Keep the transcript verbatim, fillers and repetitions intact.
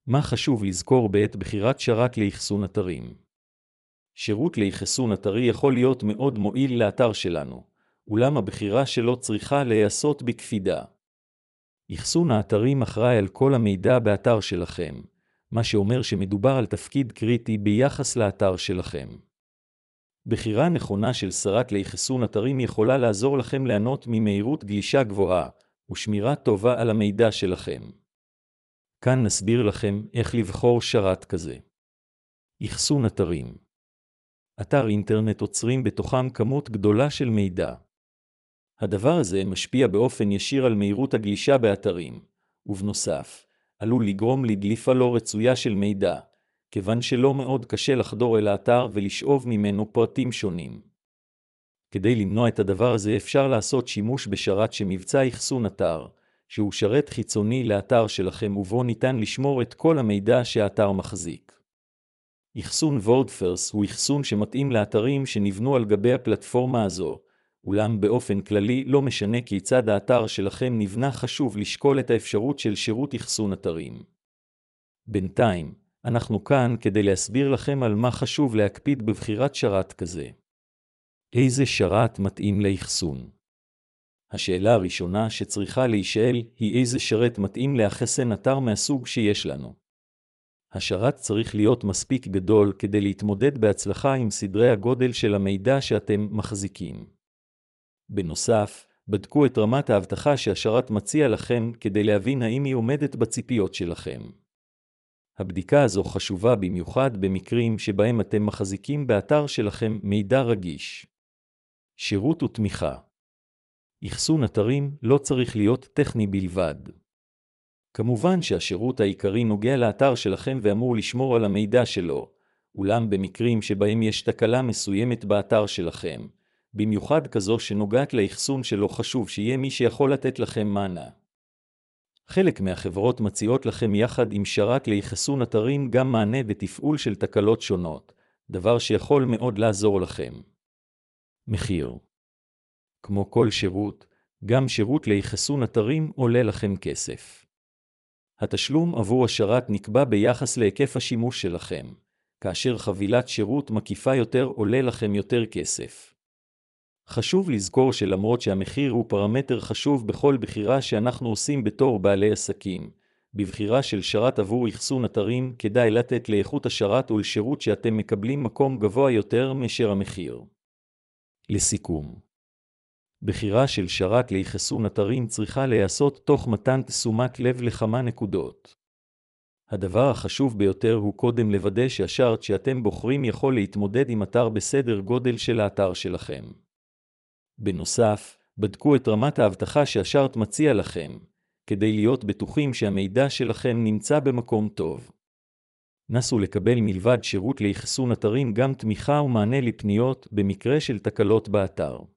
מה חשוב לזכור בעת בחירת שרת לאחסון אתרים? שירות לאחסון אתרי יכול להיות מאוד מועיל לאתר שלנו, אולם הבחירה שלו צריכה להיעשות בקפידה. אחסון האתרים אחראי על כל המידע באתר שלכם, מה שאומר שמדובר על תפקיד קריטי ביחס לאתר שלכם. בחירה נכונה של שרת לאחסון אתרים יכולה לעזור לכם ליהנות ממהירות גלישה גבוהה ושמירה טובה על המידע שלכם. כאן נסביר לכם איך לבחור שרת כזה. אחסון אתרים. אתר אינטרנט עוצרים בתוכם כמות גדולה של מידע. הדבר הזה משפיע באופן ישיר על מהירות הגלישה באתרים, ובנוסף, עלול לגרום לדליפה לא רצויה של מידע, כיוון שלא מאוד קשה לחדור אל האתר ולשאוב ממנו פרטים שונים. כדי למנוע את הדבר הזה אפשר לעשות שימוש בשרת שמבצע אחסון אתר, שהוא שרת חיצוני לאתר שלכם ובו ניתן לשמור את כל המידע שהאתר מחזיק. אחסון וורדפרס הוא אחסון שמתאים לאתרים שנבנו על גבי הפלטפורמה הזו, אולם באופן כללי לא משנה כיצד האתר שלכם נבנה, חשוב לשקול את האפשרות של שירות אחסון אתרים. בינתיים, אנחנו כאן כדי להסביר לכם על מה חשוב להקפיד בבחירת שרת כזה. איזה שרת מתאים לאחסון? השאלה הראשונה שצריכה להישאל היא איזה שרת מתאים לאחסן אתר מהסוג שיש לנו. השרת צריך להיות מספיק גדול כדי להתמודד בהצלחה עם סדרי הגודל של המידע שאתם מחזיקים. בנוסף, בדקו את רמת האבטחה שהשרת מציע לכם כדי להבין האם היא עומדת בציפיות שלכם. הבדיקה הזו חשובה במיוחד במקרים שבהם אתם מחזיקים באתר שלכם מידע רגיש. שירות ותמיכה. אחסון אתרים לא צריך להיות טכני בלבד. כמובן שהשירות העיקרי נוגע לאתר שלכם ואמור לשמור על המידע שלו, אולם במקרים שבהם יש תקלה מסוימת באתר שלכם, במיוחד כזו שנוגעת לאחסון שלו, חשוב שיהיה מי שיכול לתת לכם מענה. חלק מהחברות מציעות לכם יחד עם שרת לאחסון אתרים גם מענה ותפעול של תקלות שונות, דבר שיכול מאוד לעזור לכם. מחיר. כמו כל שירות, גם שירות לאחסון אתרים עולה לכם כסף. התשלום עבור השרת נקבע ביחס להיקף השימוש שלכם, כאשר חבילת שירות מקיפה יותר עולה לכם יותר כסף. חשוב לזכור שלמרות שהמחיר הוא פרמטר חשוב בכל בחירה שאנחנו עושים בתור בעלי עסקים, בבחירה של שרת עבור אחסון אתרים כדאי לתת לאיכות השרת ולשירות שאתם מקבלים מקום גבוה יותר מאשר המחיר. לסיכום, בחירה של שרת לאחסון אתרים צריכה להיעשות תוך מתן תשומת לב לכמה נקודות. הדבר החשוב ביותר הוא קודם לוודא שהשרת שאתם בוחרים יכול להתמודד עם אתר בסדר גודל של האתר שלכם. בנוסף, בדקו את רמת האבטחה שהשרת מציע לכם, כדי להיות בטוחים שהמידע שלכם נמצא במקום טוב. נסו לקבל מלבד שירות לאחסון אתרים גם תמיכה ומענה לפניות במקרה של תקלות באתר.